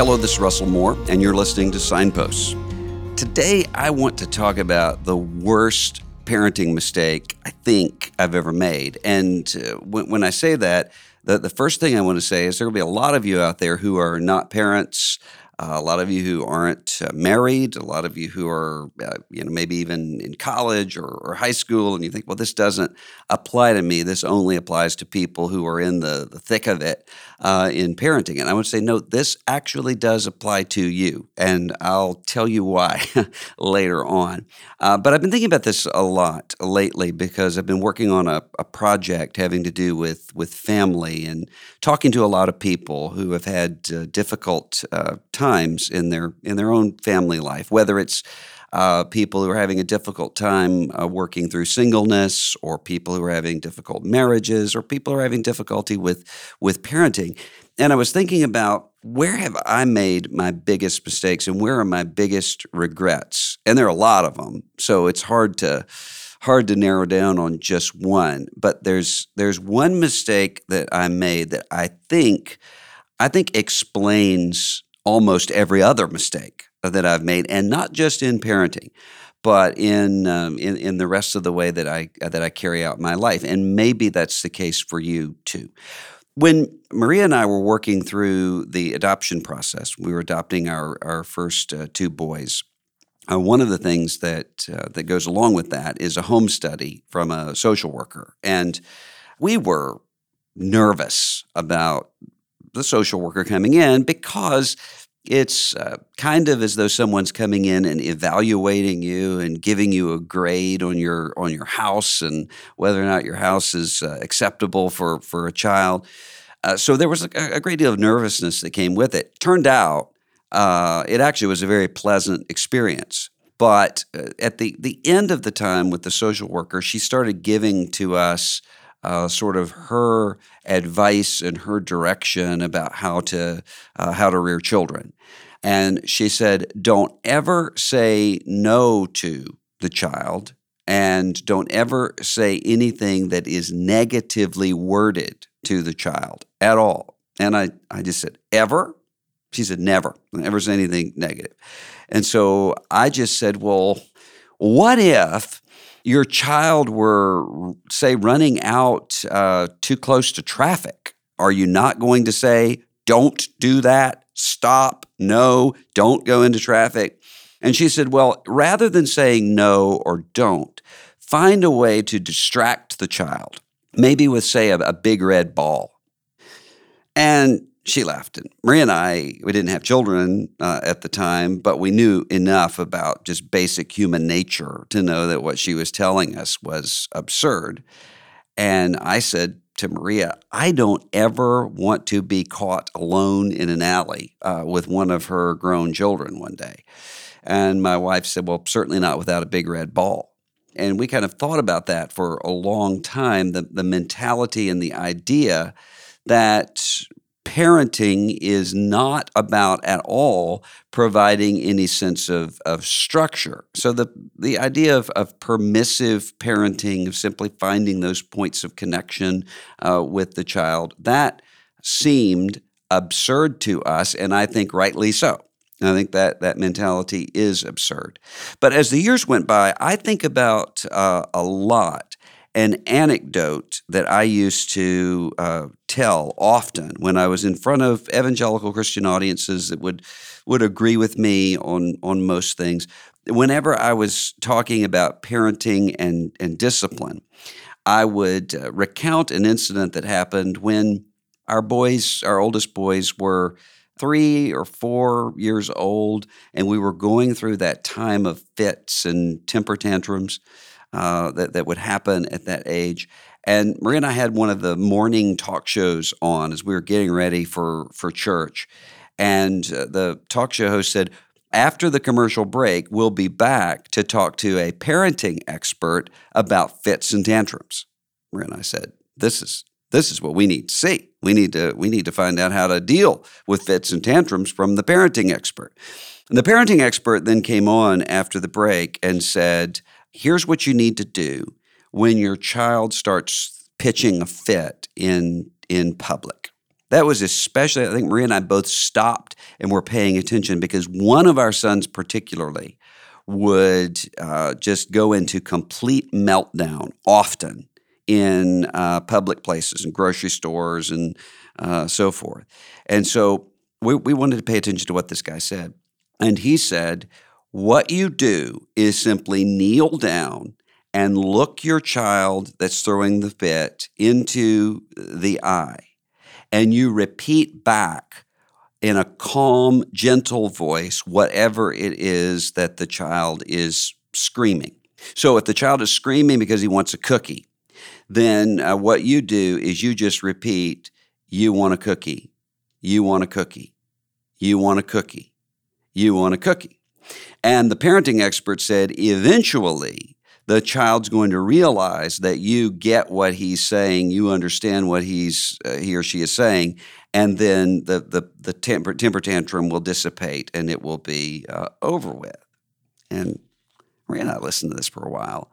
Hello, this is Russell Moore, and you're listening to Signposts. Today, I want to talk about the worst parenting mistake I think I've ever made. And when I say that, the first thing I want to say is there will be a lot of you out there who are not parents, a lot of you who aren't married, a lot of you who are maybe even in college or high school, and you think, well, this doesn't apply to me. This only applies to people who are in the thick of it in parenting. And I would say, no, this actually does apply to you, and I'll tell you why later on. But I've been thinking about this a lot lately because I've been working on a project having to do with family and talking to a lot of people who have had difficult times in their own family life, whether it's people who are having a difficult time working through singleness, or people who are having difficult marriages, or people who are having difficulty with parenting. And I was thinking about, where have I made my biggest mistakes and where are my biggest regrets? And there are a lot of them, so it's hard to narrow down on just one. But there's one mistake that I made that I think explains almost every other mistake that I've made, and not just in parenting, but in the rest of the way that I carry out my life. And maybe that's the case for you too. When Maria and I were working through the adoption process, we were adopting our first two boys. One of the things that goes along with that is a home study from a social worker. And we were nervous about the social worker coming in because it's kind of as though someone's coming in and evaluating you and giving you a grade on your house and whether or not your house is acceptable for a child. So there was a great deal of nervousness that came with it. Turned out it actually was a very pleasant experience. But at the end of the time with the social worker, she started giving to us sort of her advice and her direction about how to rear children. And she said, don't ever say no to the child, and don't ever say anything that is negatively worded to the child at all. And I just said, ever? She said, never. Never say anything negative. And so I just said, well, what if your child were, say, running out too close to traffic? Are you not going to say, don't do that, stop, no, don't go into traffic? And she said, well, rather than saying no or don't, find a way to distract the child, maybe with, say, a big red ball. And she laughed. And Maria and I, we didn't have children at the time, but we knew enough about just basic human nature to know that what she was telling us was absurd. And I said to Maria, I don't ever want to be caught alone in an alley with one of her grown children one day. And my wife said, well, certainly not without a big red ball. And we kind of thought about that for a long time, the mentality and the idea that parenting is not about at all providing any sense of structure. So the idea of permissive parenting, of simply finding those points of connection with the child, that seemed absurd to us, and I think rightly so. I think that mentality is absurd. But as the years went by, I think about a lot an anecdote that I used to tell often when I was in front of evangelical Christian audiences that would agree with me on most things. Whenever I was talking about parenting and discipline, I would recount an incident that happened when our oldest boys, were 3 or 4 years old, and we were going through that time of fits and temper tantrums that would happen at that age. And Maria and I had one of the morning talk shows on as we were getting ready for church. And the talk show host said, after the commercial break, we'll be back to talk to a parenting expert about fits and tantrums. Maria and I said, this is what we need to see. We need to find out how to deal with fits and tantrums from the parenting expert. And the parenting expert then came on after the break and said, here's what you need to do when your child starts pitching a fit in public. That was especially, I think Maria and I both stopped and were paying attention because one of our sons particularly would just go into complete meltdown often in public places and grocery stores and so forth. And so we wanted to pay attention to what this guy said. And he said, what you do is simply kneel down and look your child that's throwing the fit into the eye, and you repeat back in a calm, gentle voice whatever it is that the child is screaming. So if the child is screaming because he wants a cookie, then what you do is you just repeat, you want a cookie, you want a cookie, you want a cookie, you want a cookie. And the parenting expert said eventually the child's going to realize that you get what he's saying, you understand what he or she is saying, and then the temper tantrum will dissipate and it will be over with. And Maria and I listened to this for a while.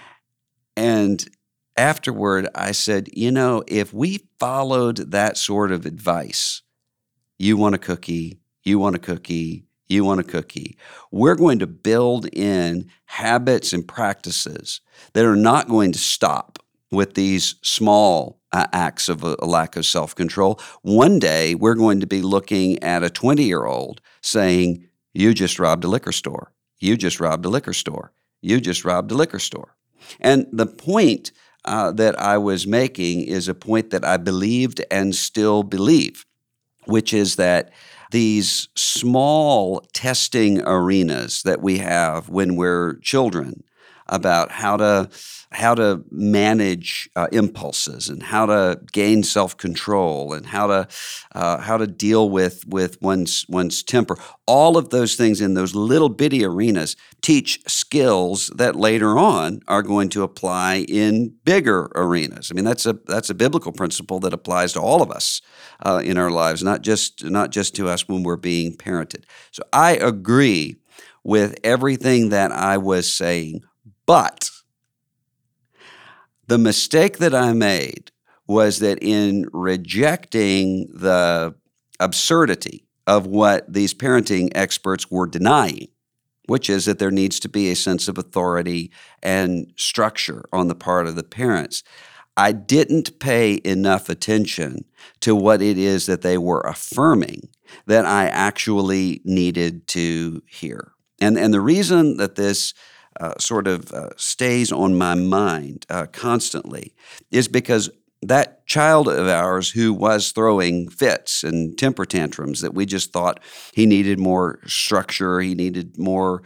And afterward, I said, if we followed that sort of advice, you want a cookie, you want a cookie, you want a cookie, we're going to build in habits and practices that are not going to stop with these small acts of a lack of self-control. One day, we're going to be looking at a 20-year-old saying, you just robbed a liquor store. You just robbed a liquor store. You just robbed a liquor store. And the point that I was making is a point that I believed and still believe, which is that these small testing arenas that we have when we're children about how to manage impulses and how to gain self-control and how to deal with one's temper. All of those things in those little bitty arenas teach skills that later on are going to apply in bigger arenas. I mean, that's a biblical principle that applies to all of us in our lives, not just to us when we're being parented. So I agree with everything that I was saying, but the mistake that I made was that in rejecting the absurdity of what these parenting experts were denying, which is that there needs to be a sense of authority and structure on the part of the parents, I didn't pay enough attention to what it is that they were affirming that I actually needed to hear. And the reason that this stays on my mind constantly is because that child of ours who was throwing fits and temper tantrums that we just thought he needed more structure, he needed more,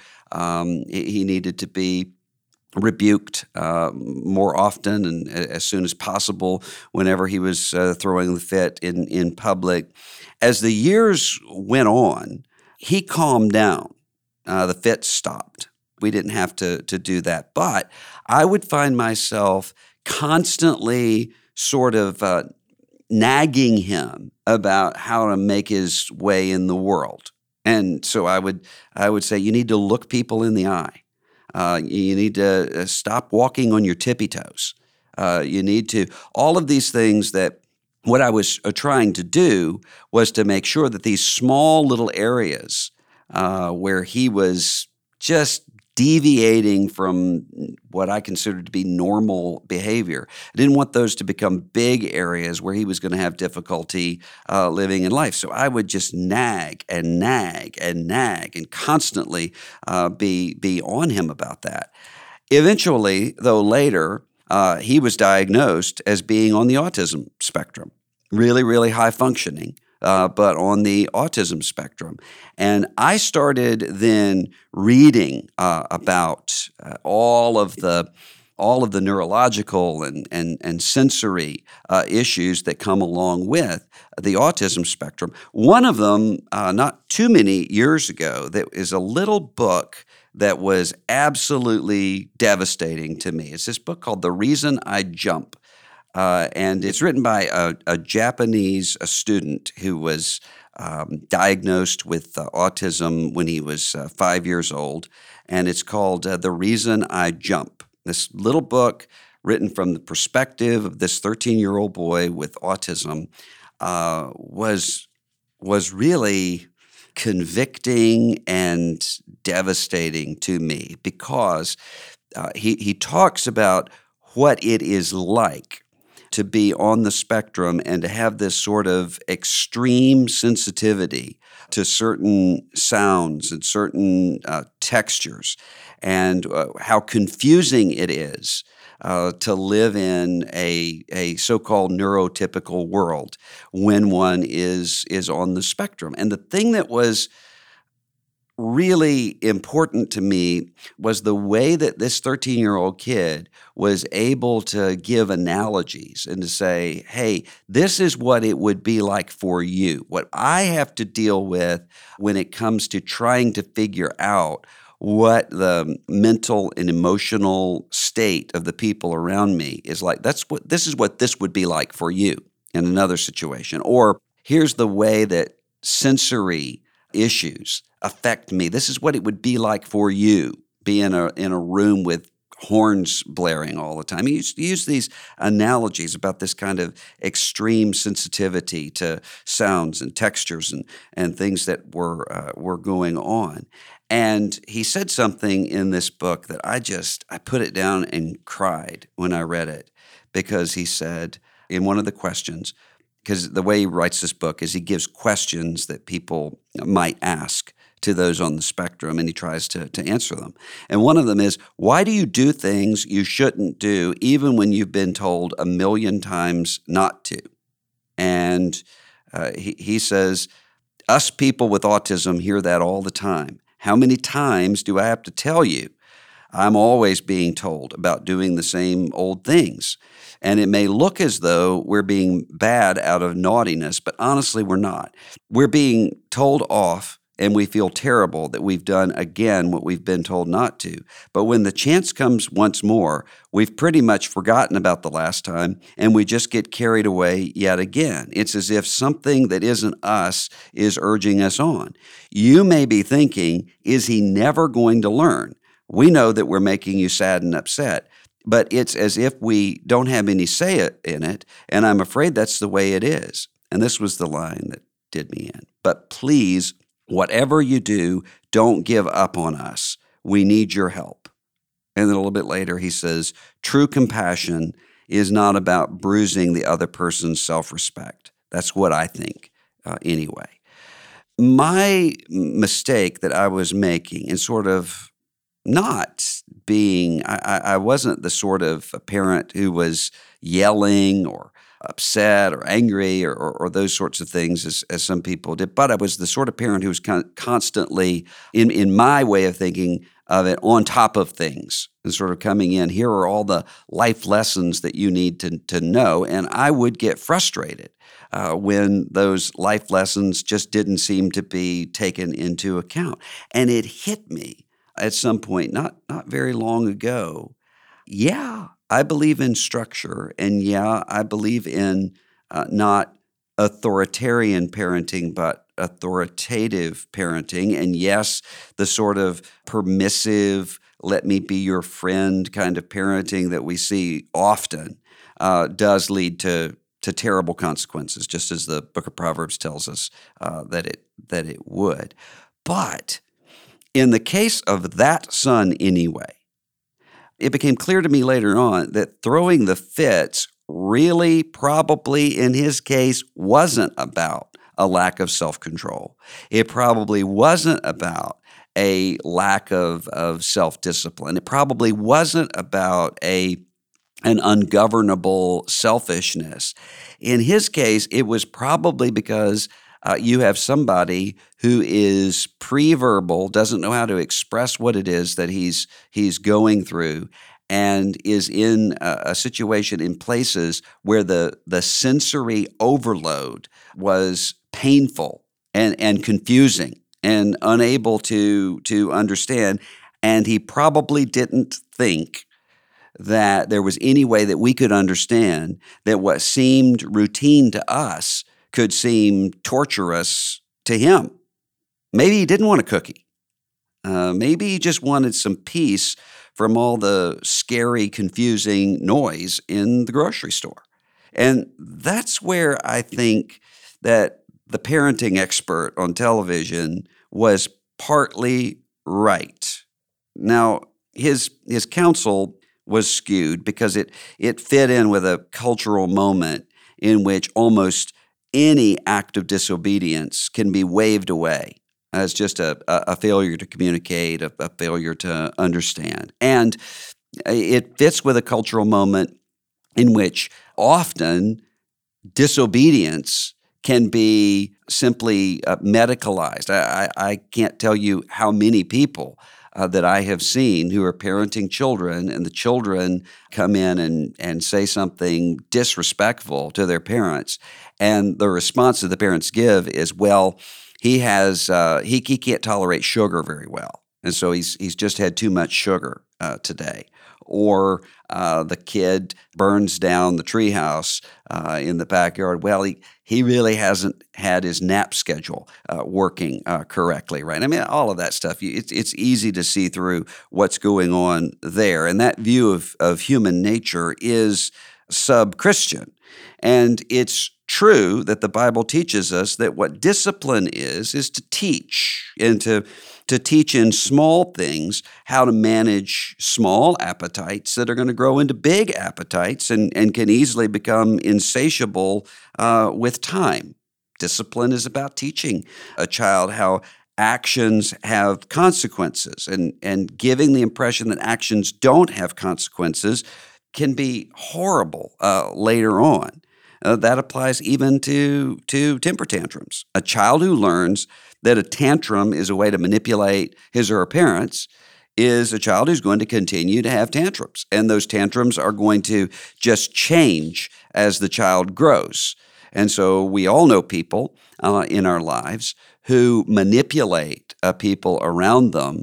he needed to be rebuked more often and as soon as possible whenever he was throwing the fit in public. As the years went on, he calmed down. The fits stopped. We didn't have to do that. But I would find myself constantly sort of nagging him about how to make his way in the world. And so I would say, you need to look people in the eye. You need to stop walking on your tippy toes. You need to, all of these things that what I was trying to do was to make sure that these small little areas where he was just deviating from what I considered to be normal behavior. I didn't want those to become big areas where he was going to have difficulty living in life. So I would just nag and nag and nag and constantly be on him about that. Eventually, though later, he was diagnosed as being on the autism spectrum, really, really high functioning. But on the autism spectrum. And I started then reading about all of the neurological and sensory issues that come along with the autism spectrum. One of them, not too many years ago, that is a little book that was absolutely devastating to me. It's this book called The Reason I Jump. And it's written by a Japanese student who was diagnosed with autism when he was 5 years old, and it's called The Reason I Jump. This little book written from the perspective of this 13-year-old boy with autism. was really convicting and devastating to me because he talks about what it is like to be on the spectrum and to have this sort of extreme sensitivity to certain sounds and certain textures, and how confusing it is to live in a so-called neurotypical world when one is on the spectrum. And the thing that was really important to me was the way that this 13-year-old kid was able to give analogies and to say, hey, this is what it would be like for you. What I have to deal with when it comes to trying to figure out what the mental and emotional state of the people around me is like. This is what this would be like for you in another situation. Or here's the way that sensory issues affect me. This is what it would be like for you, be in a room with horns blaring all the time. He used to use these analogies about this kind of extreme sensitivity to sounds and textures and things that were going on. And he said something in this book that I put it down and cried when I read it, because he said in one of the questions, because the way he writes this book is he gives questions that people might ask to those on the spectrum, and he tries to answer them. And one of them is, why do you do things you shouldn't do even when you've been told a million times not to? And he says, us people with autism hear that all the time. How many times do I have to tell you? I'm always being told about doing the same old things. And it may look as though we're being bad out of naughtiness, but honestly, we're not. We're being told off, and we feel terrible that we've done again what we've been told not to. But when the chance comes once more, we've pretty much forgotten about the last time, and we just get carried away yet again. It's as if something that isn't us is urging us on. You may be thinking, is he never going to learn? We know that we're making you sad and upset, but it's as if we don't have any say in it, and I'm afraid that's the way it is. And this was the line that did me in. But please, whatever you do, don't give up on us. We need your help. And then a little bit later, he says, true compassion is not about bruising the other person's self-respect. That's what I think anyway. My mistake that I was making in sort of not being, I wasn't the sort of a parent who was yelling or upset or angry or those sorts of things as some people did, but I was the sort of parent who was constantly, in my way of thinking of it, on top of things and sort of coming in, here are all the life lessons that you need to know, and I would get frustrated when those life lessons just didn't seem to be taken into account. And it hit me at some point, not very long ago. Yeah, I believe in structure, and yeah, I believe in not authoritarian parenting, but authoritative parenting. And yes, the sort of permissive, let me be your friend kind of parenting that we see often does lead to terrible consequences, just as the Book of Proverbs tells us that it would. But in the case of that son anyway, it became clear to me later on that throwing the fits really probably in his case wasn't about a lack of self-control. It probably wasn't about a lack of self-discipline. It probably wasn't about an ungovernable selfishness. In his case, it was probably because you have somebody who is pre-verbal, doesn't know how to express what it is that he's going through, and is in a situation in places where the sensory overload was painful and confusing and unable to understand. And he probably didn't think that there was any way that we could understand that what seemed routine to us could seem torturous to him. Maybe he didn't want a cookie. Maybe he just wanted some peace from all the scary, confusing noise in the grocery store. And that's where I think that the parenting expert on television was partly right. Now, his counsel was skewed because it fit in with a cultural moment in which almost any act of disobedience can be waved away as just a failure to communicate, a failure to understand. And it fits with a cultural moment in which often disobedience can be simply medicalized. I can't tell you how many people that I have seen who are parenting children, and the children come in and say something disrespectful to their parents, and the response that the parents give is, well, he can't tolerate sugar very well, and so he's just had too much sugar today. Or the kid burns down the treehouse in the backyard. Well, he really hasn't had his nap schedule working correctly, right? I mean, all of that stuff. It's easy to see through what's going on there, and that view of human nature is sub-Christian. And it's true that the Bible teaches us that what discipline is to teach, and to teach in small things how to manage small appetites that are going to grow into big appetites and can easily become insatiable with time. Discipline is about teaching a child how actions have consequences, and giving the impression that actions don't have consequences can be horrible later on. That applies even to temper tantrums. A child who learns that a tantrum is a way to manipulate his or her parents is a child who's going to continue to have tantrums. And those tantrums are going to just change as the child grows. And so we all know people in our lives who manipulate people around them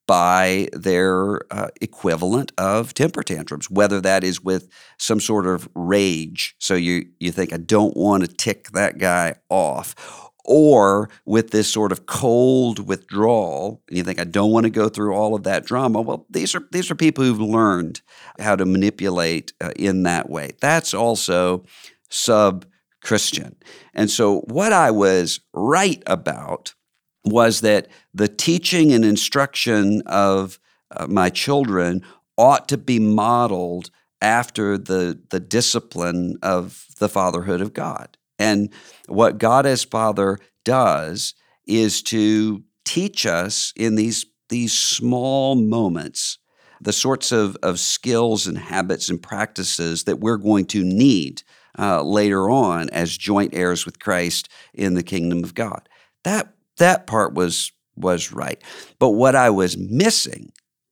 by their equivalent of temper tantrums, whether that is with some sort of rage. So you think, I don't want to tick that guy off. Or with this sort of cold withdrawal, and you think, I don't want to go through all of that drama. Well, these are people who've learned how to manipulate in that way. That's also sub-Christian. And so what I was right about was that the teaching and instruction of my children ought to be modeled after the discipline of the fatherhood of God. And what God as Father does is to teach us in these small moments the sorts of skills and habits and practices that we're going to need later on as joint heirs with Christ in the kingdom of God. That part was right. But what I was missing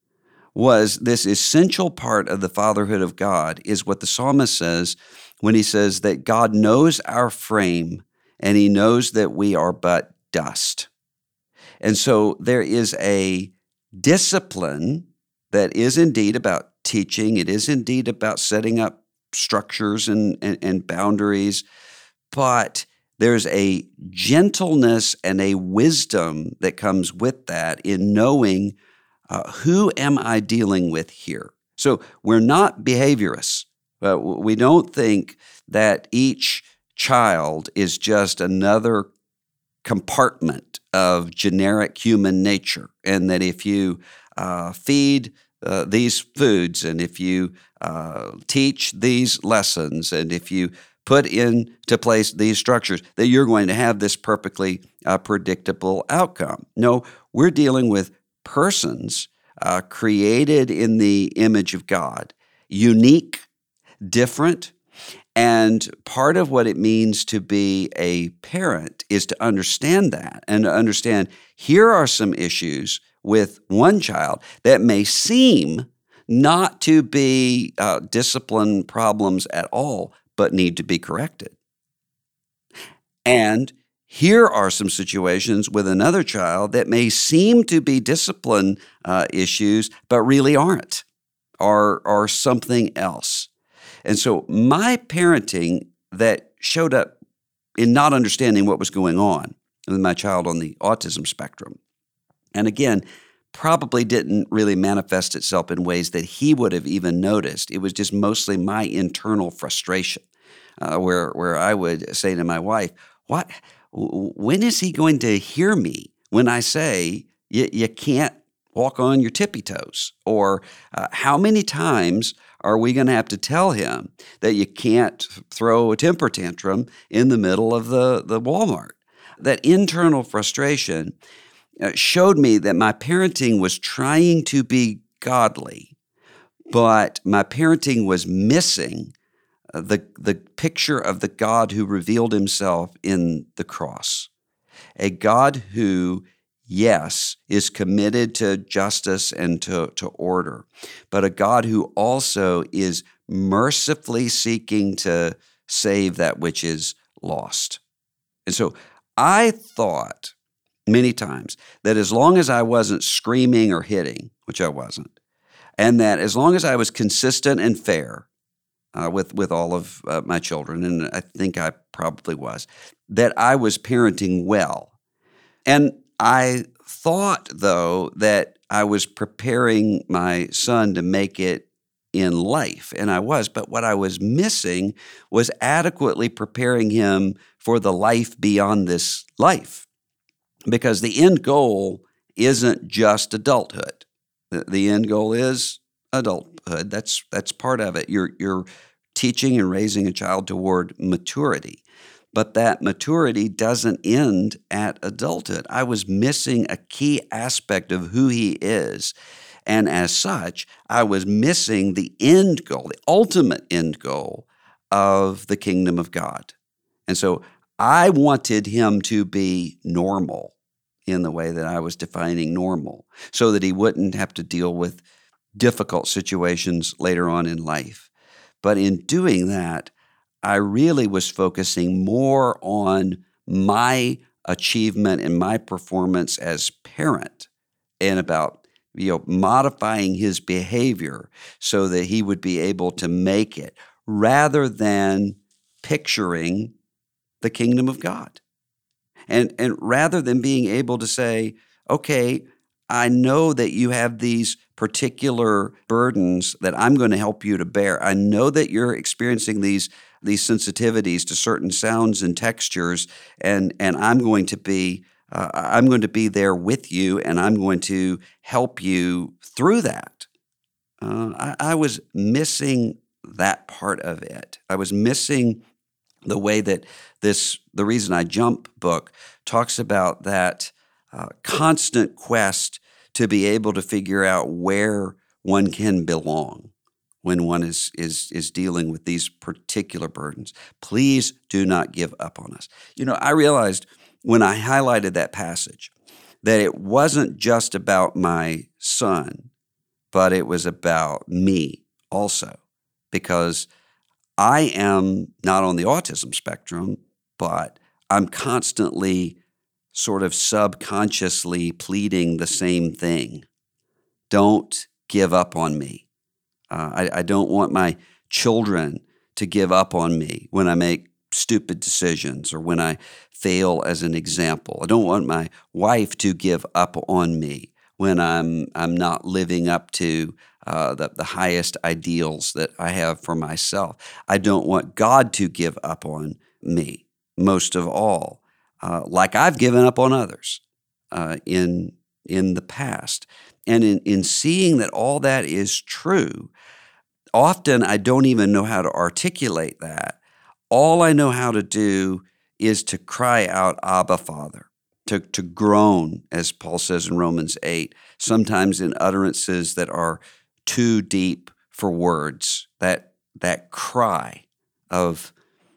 was this essential part of the fatherhood of God is what the psalmist says when he says that God knows our frame and he knows that we are but dust. And so there is a discipline that is indeed about teaching. It is indeed about setting up structures and boundaries, but there's a gentleness and a wisdom that comes with that in knowing who am I dealing with here. So we're not behaviorists. We don't think that each child is just another compartment of generic human nature, and that if you feed these foods, and if you teach these lessons, and if you put into place these structures, that you're going to have this perfectly predictable outcome. No, we're dealing with persons created in the image of God, unique, different, and part of what it means to be a parent is to understand that, and to understand here are some issues with one child that may seem not to be discipline problems at all, but need to be corrected. And here are some situations with another child that may seem to be discipline issues, but really aren't, are something else. And so my parenting that showed up in not understanding what was going on with my child on the autism spectrum, and again, probably didn't really manifest itself in ways that he would have even noticed. It was just mostly my internal frustration, where I would say to my wife, what? When is he going to hear me when I say you can't walk on your tippy toes? Or how many times are we going to have to tell him that you can't throw a temper tantrum in the middle of the Walmart? That internal frustration showed me that my parenting was trying to be godly, but my parenting was missing the picture of the God who revealed himself in the cross. A God who, yes, is committed to justice and to order, but a God who also is mercifully seeking to save that which is lost. And so I thought many times that as long as I wasn't screaming or hitting, which I wasn't, and that as long as I was consistent and fair with all of my children, and I think I probably was, that I was parenting well. And I thought, though, that I was preparing my son to make it in life, and I was, but what I was missing was adequately preparing him for the life beyond this life, because the end goal isn't just adulthood. The end goal is adulthood. That's part of it. You're teaching and raising a child toward maturity. But that maturity doesn't end at adulthood. I was missing a key aspect of who he is. And as such, I was missing the end goal, the ultimate end goal of the kingdom of God. And so I wanted him to be normal in the way that I was defining normal, so that he wouldn't have to deal with difficult situations later on in life. But in doing that, I really was focusing more on my achievement and my performance as parent, and about modifying his behavior so that he would be able to make it, rather than picturing the kingdom of God. And rather than being able to say, okay, I know that you have these particular burdens that I'm going to help you to bear. I know that you're experiencing these sensitivities to certain sounds and textures, and I'm going to be there with you, and I'm going to help you through that. I was missing that part of it. I was missing the way that the Reason I Jump book talks about that constant quest to be able to figure out where one can belong when one is dealing with these particular burdens. Please do not give up on us. I realized when I highlighted that passage that it wasn't just about my son, but it was about me also, because I am not on the autism spectrum, but I'm constantly sort of subconsciously pleading the same thing. Don't give up on me. I don't want my children to give up on me when I make stupid decisions or when I fail as an example. I don't want my wife to give up on me when I'm not living up to the highest ideals that I have for myself. I don't want God to give up on me, most of all, like I've given up on others in the past. And in seeing that all that is true, often I don't even know how to articulate that. All I know how to do is to cry out, Abba, Father, to groan, as Paul says in Romans 8, sometimes in utterances that are too deep for words, that cry of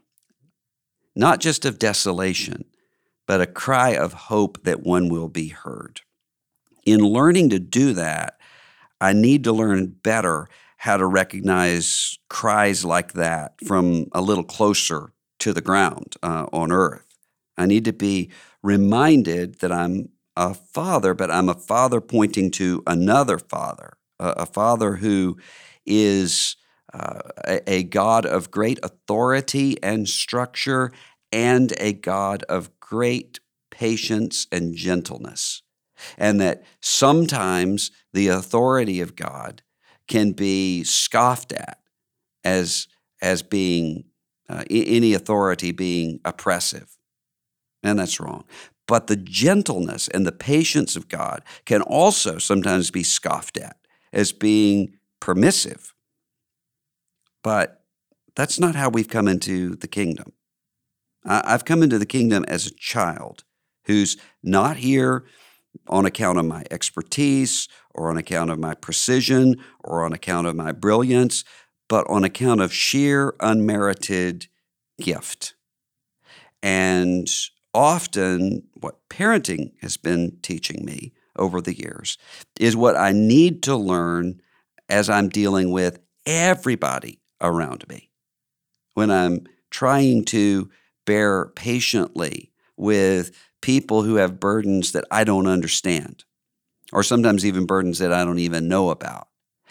not just of desolation, but a cry of hope that one will be heard. In learning to do that, I need to learn better how to recognize cries like that from a little closer to the ground on earth. I need to be reminded that I'm a father, but I'm a father pointing to another father, a father who is a God of great authority and structure, and a God of great patience and gentleness. And that sometimes the authority of God can be scoffed at as being any authority being oppressive. and that's wrong. But the gentleness and the patience of God can also sometimes be scoffed at as being permissive. But that's not how we've come into the kingdom. I've come into the kingdom as a child who's not here on account of my expertise or on account of my precision or on account of my brilliance, but on account of sheer unmerited gift. And often what parenting has been teaching me over the years is what I need to learn as I'm dealing with everybody around me. When I'm trying to bear patiently with people who have burdens that I don't understand, or sometimes even burdens that I don't even know about,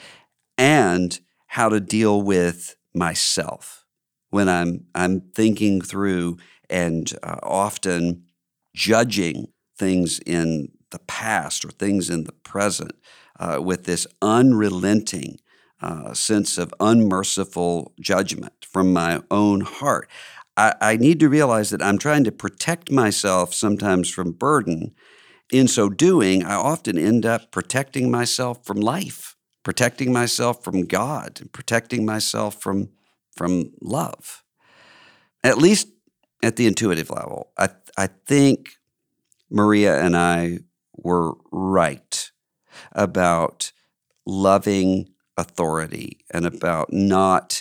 and how to deal with myself when I'm thinking through and often judging things in the past or things in the present with this unrelenting sense of unmerciful judgment from my own heart. I need to realize that I'm trying to protect myself sometimes from burden. In so doing, I often end up protecting myself from life, protecting myself from God, and protecting myself from love. At least at the intuitive level, I think Maria and I were right about loving authority and about not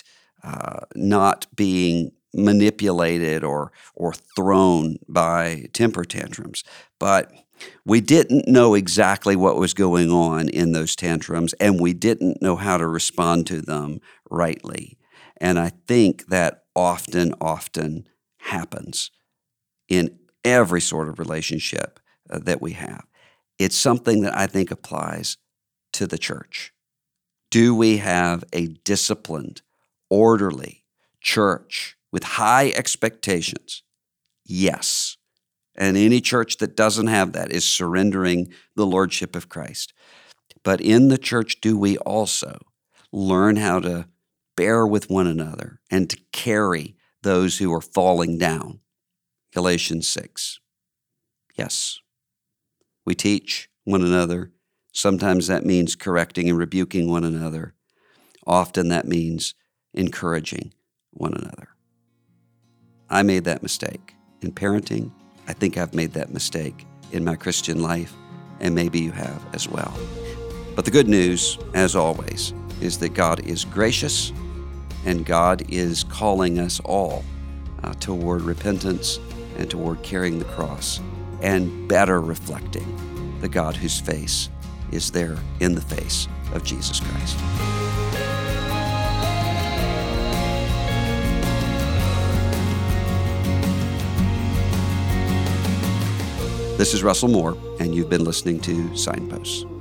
being manipulated or thrown by temper tantrums. But we didn't know exactly what was going on in those tantrums, and we didn't know how to respond to them rightly. And I think that often happens in every sort of relationship that we have. It's something that I think applies to the church. Do we have a disciplined, orderly church with high expectations? Yes. And any church that doesn't have that is surrendering the lordship of Christ. But in the church, do we also learn how to bear with one another and to carry those who are falling down? Galatians 6. Yes. We teach one another. Sometimes that means correcting and rebuking one another. Often that means encouraging one another. I made that mistake in parenting. I think I've made that mistake in my Christian life, and maybe you have as well. But the good news, as always, is that God is gracious, and God is calling us all toward repentance and toward carrying the cross and better reflecting the God whose face is there in the face of Jesus Christ. This is Russell Moore, and you've been listening to Signposts.